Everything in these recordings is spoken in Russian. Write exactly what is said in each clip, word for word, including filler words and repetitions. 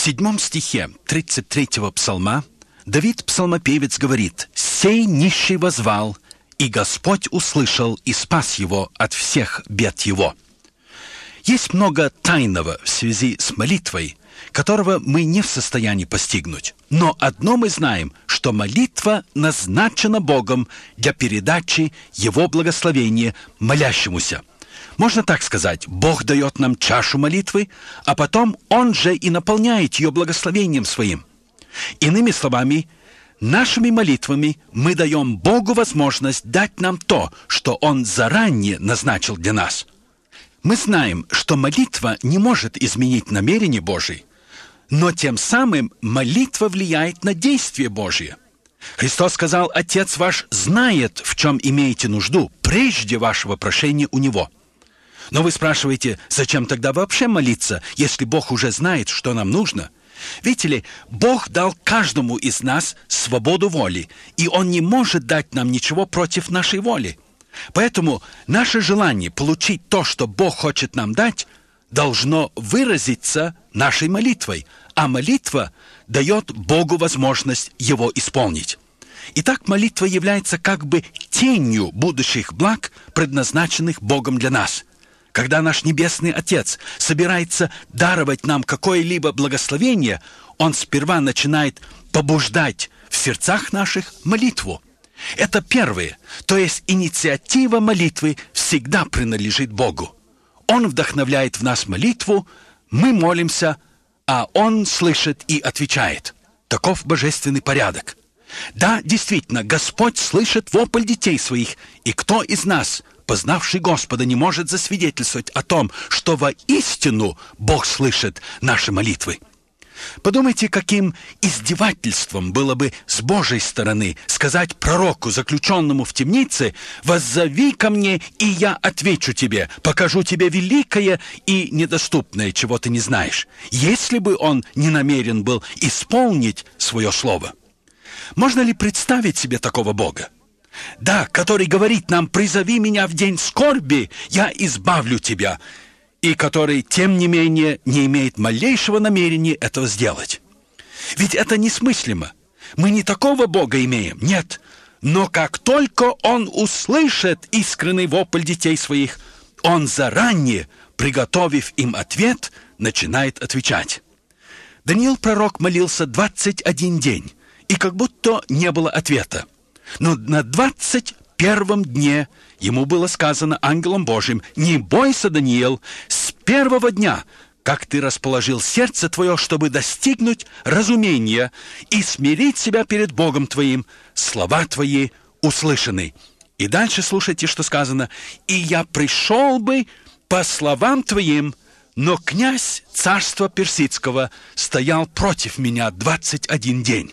седьмом стихе тридцать третьего псалма Давид, псалмопевец, говорит: «Сей нищий воззвал, и Господь услышал и спас его от всех бед его». Есть много тайного в связи с молитвой, которого мы не в состоянии постигнуть. Но одно мы знаем, что молитва назначена Богом для передачи Его благословения молящемуся. Можно так сказать, Бог дает нам чашу молитвы, а потом Он же и наполняет ее благословением Своим. Иными словами, нашими молитвами мы даем Богу возможность дать нам то, что Он заранее назначил для нас. Мы знаем, что молитва не может изменить намерение Божие, но тем самым молитва влияет на действие Божие. Христос сказал: «Отец ваш знает, в чем имеете нужду, прежде вашего прошения у Него». Но вы спрашиваете, зачем тогда вообще молиться, если Бог уже знает, что нам нужно? Видите ли, Бог дал каждому из нас свободу воли, и Он не может дать нам ничего против нашей воли. Поэтому наше желание получить то, что Бог хочет нам дать, должно выразиться нашей молитвой, а молитва дает Богу возможность его исполнить. Итак, молитва является как бы тенью будущих благ, предназначенных Богом для нас. Когда наш Небесный Отец собирается даровать нам какое-либо благословение, Он сперва начинает побуждать в сердцах наших молитву. Это первое, то есть инициатива молитвы всегда принадлежит Богу. Он вдохновляет в нас молитву, мы молимся, а Он слышит и отвечает. Таков божественный порядок. Да, действительно, Господь слышит вопль детей своих, и кто из нас, познавший Господа, не может засвидетельствовать о том, что воистину Бог слышит наши молитвы? Подумайте, каким издевательством было бы с Божьей стороны сказать пророку, заключенному в темнице: «Воззови ко мне, и я отвечу тебе, покажу тебе великое и недоступное, чего ты не знаешь», если бы он не намерен был исполнить свое слово. Можно ли представить себе такого Бога? Да, который говорит нам: «Призови меня в день скорби, я избавлю тебя», и который, тем не менее, не имеет малейшего намерения этого сделать. Ведь это несмыслимо. Мы не такого Бога имеем, нет. Но как только Он услышит искренний вопль детей своих, Он заранее, приготовив им ответ, начинает отвечать. Даниил пророк молился двадцать один день, и как будто не было ответа. Но на двадцать первом дне ему было сказано ангелом Божьим: «Не бойся, Даниил, с первого дня, как ты расположил сердце твое, чтобы достигнуть разумения и смирить себя перед Богом твоим, слова твои услышаны». И дальше слушайте, что сказано: «И я пришел бы по словам твоим, но князь царства персидского стоял против меня двадцать один день».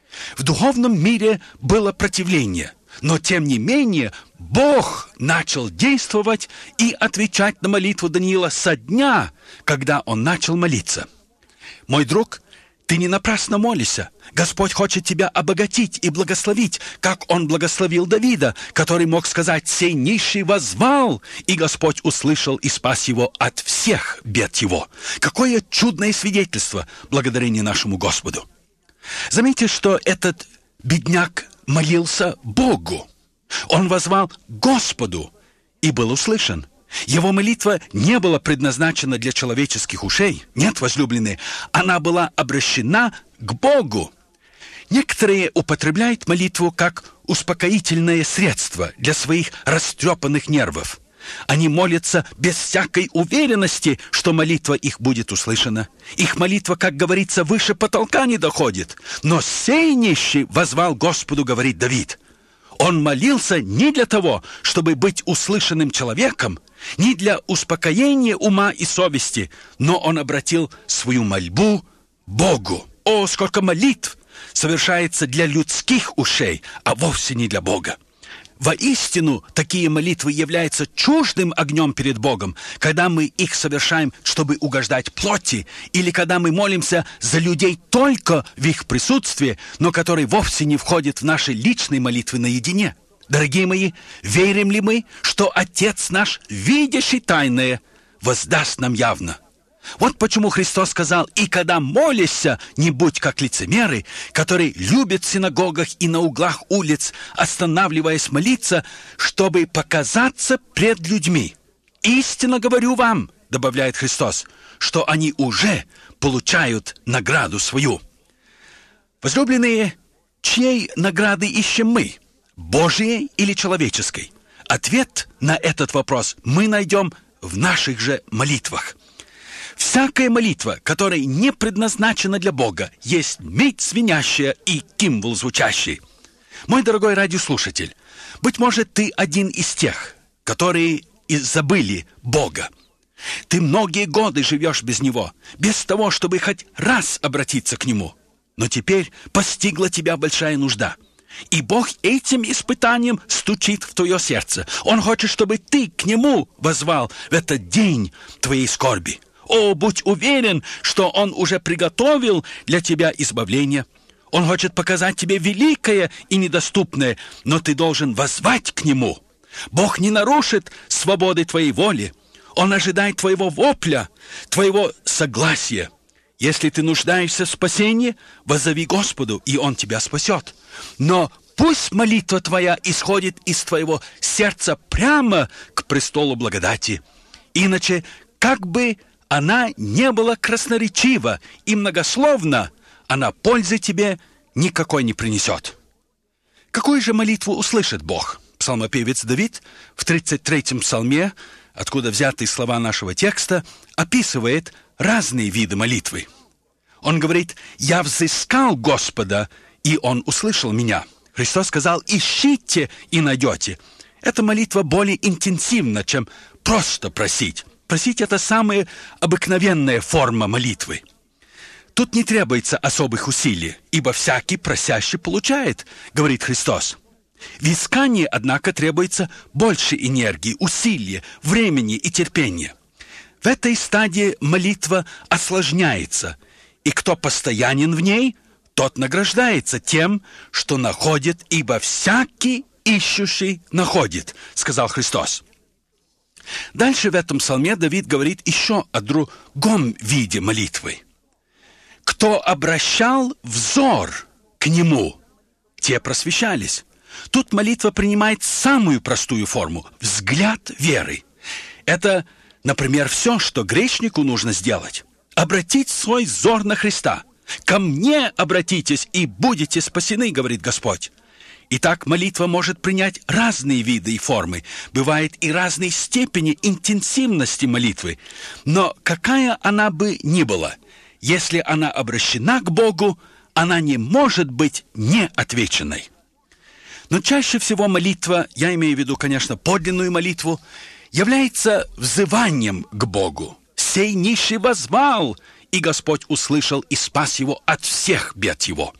В духовном мире было противление, но тем не менее Бог начал действовать и отвечать на молитву Даниила со дня, когда он начал молиться. Мой друг, ты не напрасно молишься. Господь хочет тебя обогатить и благословить, как Он благословил Давида, который мог сказать: «Сей нищий воззвал, и Господь услышал и спас его от всех бед его». Какое чудное свидетельство, благодарение нашему Господу! Заметьте, что этот бедняк молился Богу. Он воззвал Господу и был услышан. Его молитва не была предназначена для человеческих ушей. Нет, возлюбленные, она была обращена к Богу. Некоторые употребляют молитву как успокоительное средство для своих растрепанных нервов. Они молятся без всякой уверенности, что молитва их будет услышана. Их молитва, как говорится, выше потолка не доходит. Но сей нищий воззвал Господу, говорит Давид. Он молился не для того, чтобы быть услышанным человеком, не для успокоения ума и совести, но он обратил свою мольбу Богу. О, сколько молитв совершается для людских ушей, а вовсе не для Бога! Воистину, такие молитвы являются чуждым огнем перед Богом, когда мы их совершаем, чтобы угождать плоти, или когда мы молимся за людей только в их присутствии, но которые вовсе не входят в наши личные молитвы наедине. Дорогие мои, верим ли мы, что Отец наш, видящий тайное, воздаст нам явно? Вот почему Христос сказал: «И когда молишься, не будь как лицемеры, которые любят в синагогах и на углах улиц, останавливаясь молиться, чтобы показаться пред людьми. Истинно говорю вам, — добавляет Христос, — что они уже получают награду свою». Возлюбленные, чьей награды ищем мы? Божьей или человеческой? Ответ на этот вопрос мы найдем в наших же молитвах. Всякая молитва, которая не предназначена для Бога, есть медь звенящая и кимвол звучащий. Мой дорогой радиослушатель, быть может, ты один из тех, которые и забыли Бога. Ты многие годы живешь без Него, без того, чтобы хоть раз обратиться к Нему. Но теперь постигла тебя большая нужда. И Бог этим испытанием стучит в твое сердце. Он хочет, чтобы ты к Нему воззвал в этот день твоей скорби. О, будь уверен, что Он уже приготовил для тебя избавление. Он хочет показать тебе великое и недоступное, но ты должен воззвать к Нему. Бог не нарушит свободы твоей воли. Он ожидает твоего вопля, твоего согласия. Если ты нуждаешься в спасении, воззови Господу, и Он тебя спасет. Но пусть молитва твоя исходит из твоего сердца прямо к престолу благодати. Иначе, как бы она не была красноречива и многословна, она пользы тебе никакой не принесет. Какую же молитву услышит Бог? Псалмопевец Давид в тридцать третьем псалме, откуда взяты слова нашего текста, описывает разные виды молитвы. Он говорит: «Я взыскал Господа, и Он услышал меня». Христос сказал: «Ищите и найдете». Эта молитва более интенсивна, чем просто просить. Просить — это самая обыкновенная форма молитвы. Тут не требуется особых усилий, ибо всякий просящий получает, говорит Христос. В искании, однако, требуется больше энергии, усилия, времени и терпения. В этой стадии молитва осложняется, и кто постоянен в ней, тот награждается тем, что находит, ибо всякий ищущий находит, сказал Христос. Дальше в этом псалме Давид говорит еще о другом виде молитвы. Кто обращал взор к Нему, те просвещались. Тут молитва принимает самую простую форму – взгляд веры. Это, например, все, что грешнику нужно сделать. Обратить свой взор на Христа. «Ко мне обратитесь, и будете спасены», говорит Господь. Итак, молитва может принять разные виды и формы. Бывает и разной степени интенсивности молитвы. Но какая она бы ни была, если она обращена к Богу, она не может быть неотвеченной. Но чаще всего молитва, я имею в виду, конечно, подлинную молитву, является взыванием к Богу. «Сей нищий воззвал, и Господь услышал и спас его от всех бед его».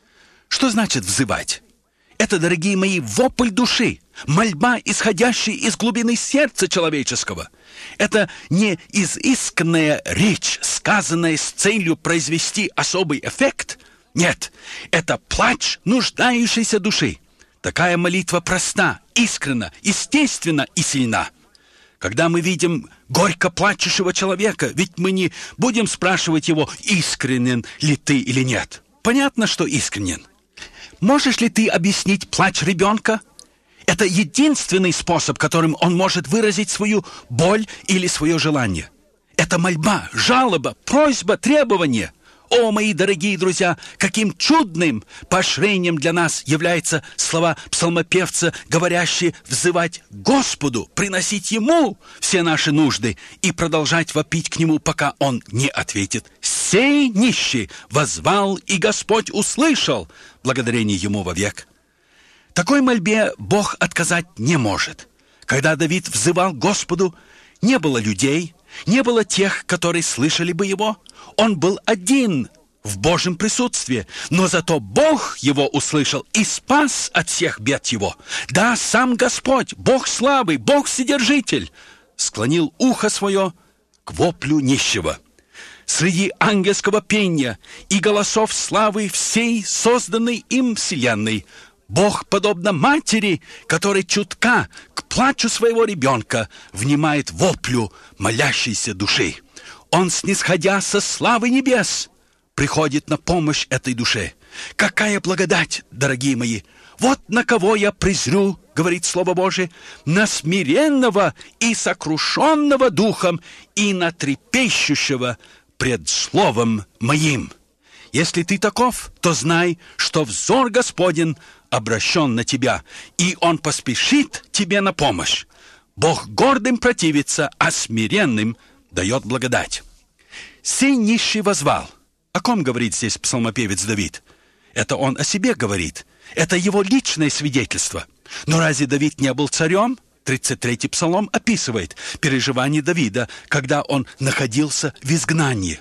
Что значит взывать? Это, дорогие мои, вопль души, мольба, исходящая из глубины сердца человеческого. Это не изысканная речь, сказанная с целью произвести особый эффект. Нет, это плач нуждающейся души. Такая молитва проста, искренна, естественна и сильна. Когда мы видим горько плачущего человека, ведь мы не будем спрашивать его, искренен ли ты или нет. Понятно, что искренен. Можешь ли ты объяснить плач ребенка? Это единственный способ, которым он может выразить свою боль или свое желание. Это мольба, жалоба, просьба, требование. О, мои дорогие друзья, каким чудным поощрением для нас являются слова псалмопевца, говорящие взывать Господу, приносить Ему все наши нужды и продолжать вопить к Нему, пока Он не ответит. «Сей нищий воззвал, и Господь услышал, благодарение Ему вовек». Такой мольбе Бог отказать не может. Когда Давид взывал Господу, не было людей, не было тех, которые слышали бы его. Он был один в Божьем присутствии, но зато Бог его услышал и спас от всех бед его. Да, сам Господь, Бог славы, Бог Вседержитель, склонил ухо свое к воплю нищего. Среди ангельского пения и голосов славы всей созданной им вселенной Бог, подобно матери, которая чутка к плачу своего ребенка, внимает воплю молящейся души. Он, снисходя со славы небес, приходит на помощь этой душе. Какая благодать, дорогие мои! Вот на кого я презрю, говорит Слово Божие, на смиренного и сокрушенного духом, и на трепещущего пред Словом моим. Если ты таков, то знай, что взор Господень обращен на тебя, и Он поспешит тебе на помощь. Бог гордым противится, а смиренным дает благодать. «Сей нищий возвал». О ком говорит здесь псалмопевец Давид? Это он о себе говорит. Это его личное свидетельство. Но разве Давид не был царем? тридцать третий псалом описывает переживания Давида, когда он находился в изгнании.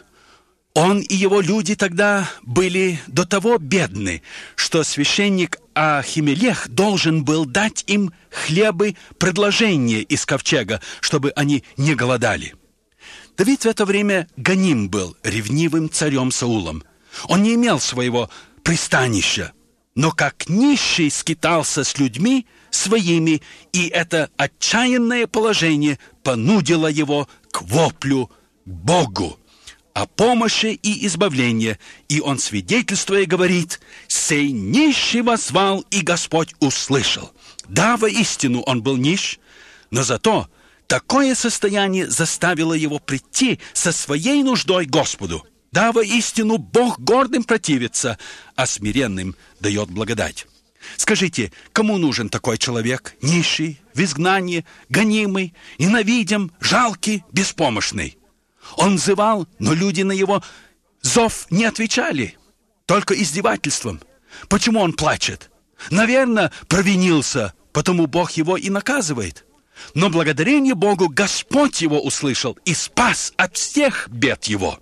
Он и его люди тогда были до того бедны, что священник Ахимелех должен был дать им хлебы предложения из ковчега, чтобы они не голодали. Давид в это время гоним был ревнивым царем Саулом. Он не имел своего пристанища, но как нищий скитался с людьми своими, и это отчаянное положение понудило его к воплю Богу о помощи и избавлении, и он, свидетельствуя, говорит: «Сей нищий воззвал, и Господь услышал». Да, воистину он был нищ, но зато такое состояние заставило его прийти со своей нуждой к Господу. Да, воистину Бог гордым противится, а смиренным дает благодать. Скажите, кому нужен такой человек, нищий, в изгнании, гонимый, ненавидим, жалкий, беспомощный? Он взывал, но люди на его зов не отвечали, только издевательством. Почему он плачет? Наверное, провинился, потому Бог его и наказывает. Но благодарение Богу Господь его услышал и спас от всех бед его.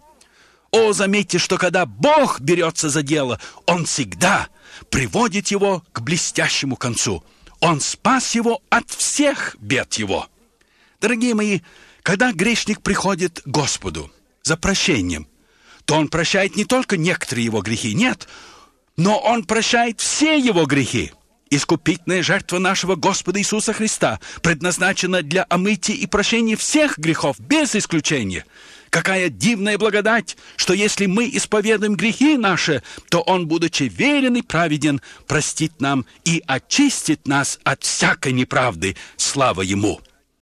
О, заметьте, что когда Бог берется за дело, Он всегда приводит его к блестящему концу. Он спас его от всех бед его. Дорогие мои, когда грешник приходит к Господу за прощением, то Он прощает не только некоторые его грехи, нет, но Он прощает все его грехи. Искупительная жертва нашего Господа Иисуса Христа предназначена для омытия и прощения всех грехов, без исключения. Какая дивная благодать, что если мы исповедуем грехи наши, то Он, будучи верен и праведен, простит нам и очистит нас от всякой неправды. Слава Ему!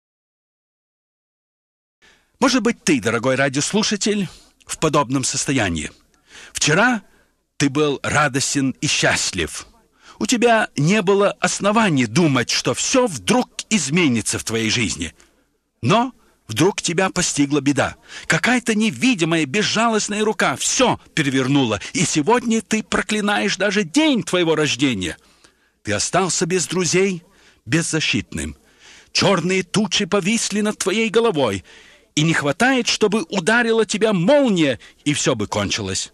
Может быть, ты, дорогой радиослушатель, в подобном состоянии. Вчера ты был радостен и счастлив. У тебя не было оснований думать, что все вдруг изменится в твоей жизни. Но вдруг тебя постигла беда. Какая-то невидимая, безжалостная рука все перевернула, и сегодня ты проклинаешь даже день твоего рождения. Ты остался без друзей, беззащитным. Черные тучи повисли над твоей головой, и не хватает, чтобы ударила тебя молния, и все бы кончилось.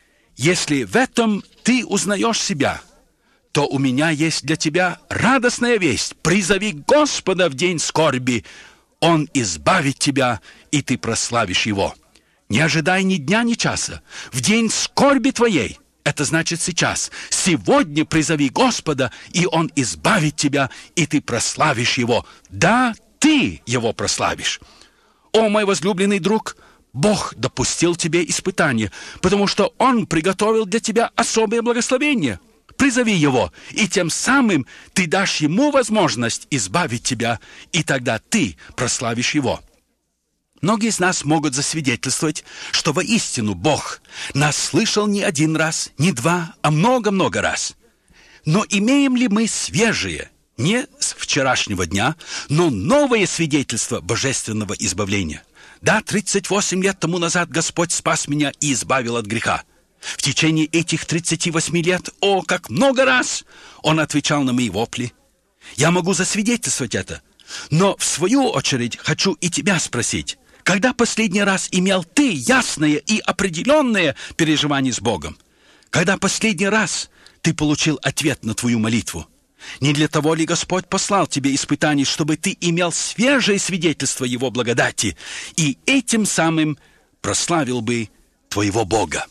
Если в этом ты узнаешь себя, то у меня есть для тебя радостная весть. Призови Господа в день скорби, Он избавит тебя, и ты прославишь Его. Не ожидай ни дня, ни часа. В день скорби твоей, это значит сейчас, сегодня призови Господа, и Он избавит тебя, и ты прославишь Его. Да, ты Его прославишь. О, мой возлюбленный друг, Бог допустил тебе испытание, потому что Он приготовил для тебя особое благословение. Призови Его, и тем самым ты дашь Ему возможность избавить тебя, и тогда ты прославишь Его. Многие из нас могут засвидетельствовать, что воистину Бог нас слышал не один раз, не два, а много-много раз. Но имеем ли мы свежие, не с вчерашнего дня, но новое свидетельство божественного избавления? Да, тридцать восемь лет тому назад Господь спас меня и избавил от греха. В течение этих тридцати восьми лет, о, как много раз Он отвечал на мои вопли. Я могу засвидетельствовать это. Но в свою очередь хочу и тебя спросить, когда последний раз имел ты ясное и определенное переживание с Богом? Когда последний раз ты получил ответ на твою молитву? Не для того ли Господь послал тебе испытаний, чтобы ты имел свежее свидетельство Его благодати и этим самым прославил бы твоего Бога?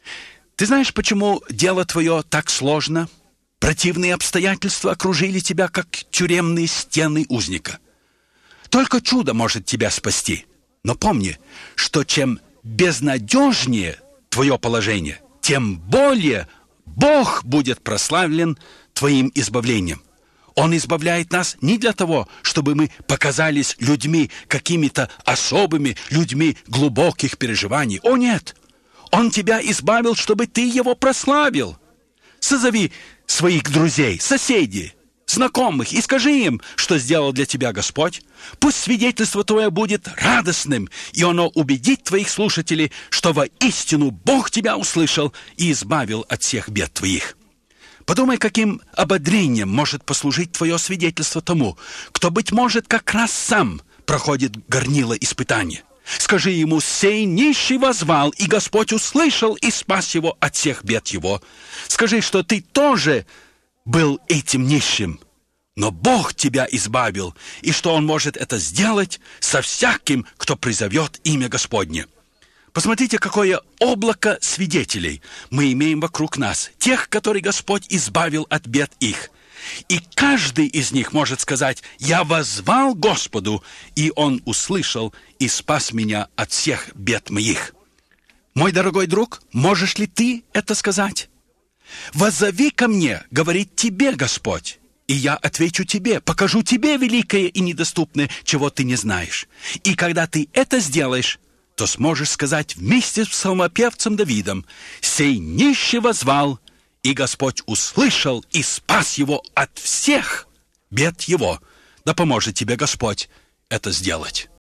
Ты знаешь, почему дело твое так сложно? Противные обстоятельства окружили тебя, как тюремные стены узника. Только чудо может тебя спасти. Но помни, что чем безнадежнее твое положение, тем более Бог будет прославлен твоим избавлением. Он избавляет нас не для того, чтобы мы показались людьми какими-то особыми, людьми глубоких переживаний. О, нет! Он тебя избавил, чтобы ты его прославил. Созови своих друзей, соседей, знакомых и скажи им, что сделал для тебя Господь. Пусть свидетельство твое будет радостным, и оно убедит твоих слушателей, что воистину Бог тебя услышал и избавил от всех бед твоих. Подумай, каким ободрением может послужить твое свидетельство тому, кто, быть может, как раз сам проходит горнило испытания. Скажи ему: «Сей нищий воззвал, и Господь услышал и спас его от всех бед его». Скажи, что ты тоже был этим нищим, но Бог тебя избавил, и что Он может это сделать со всяким, кто призовет имя Господне. Посмотрите, какое облако свидетелей мы имеем вокруг нас, тех, которые Господь избавил от бед их. И каждый из них может сказать: «Я воззвал Господу, и Он услышал и спас меня от всех бед моих». Мой дорогой друг, можешь ли ты это сказать? «Воззови ко мне, — говорит тебе Господь, — и я отвечу тебе, покажу тебе великое и недоступное, чего ты не знаешь. И когда ты это сделаешь, то сможешь сказать вместе с псалмопевцем Давидом: «Сей нищий воззвал, и Господь услышал и спас его от всех бед его». Да поможет тебе Господь это сделать.